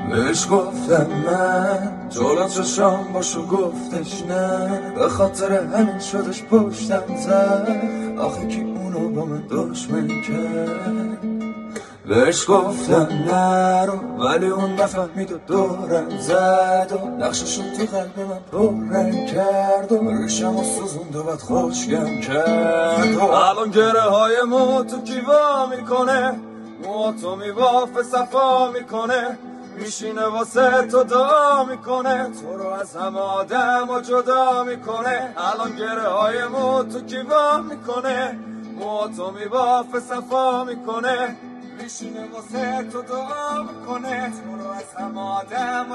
بهش گفتم من جلو چشام باشو، گفتش نه، به خاطر همین شدش پشتم زد. آخه کی اونو با من دشمن کرد؟ بهش گفتم نرو، ولی اون نفهمید و دورم زد و نقششو تو قلب من پررنگ کرد و ریشم و سوزوند و بد خوشگم کرد. الان گره های مو تو کیوا میکنه، موهاتو میبافه صفا میکنه، میشینه واسه تو دعا میکنه، تو رو از همه آدم و جدا میکنه. الان گره های مو تو کیوا میکنه، موهاتو میبافه صفا میکنه، میشینه واسه تو دعا میکنه، تو رو از همه آدم